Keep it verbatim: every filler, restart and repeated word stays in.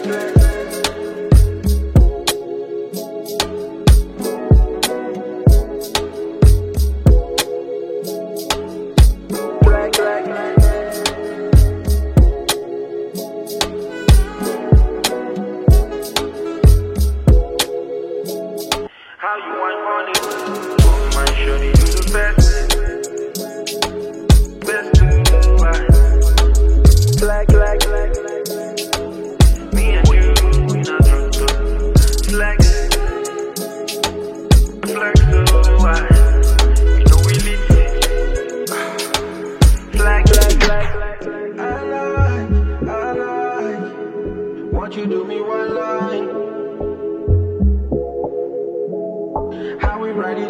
How you want money? Oh my shorty, you the best. Best to know why. Black, black, black, black. Me and you, we not drunk, but flex. Flex so why? You know we lit. Black, black, black, black. I like, I like. Want you do me one line. How we riding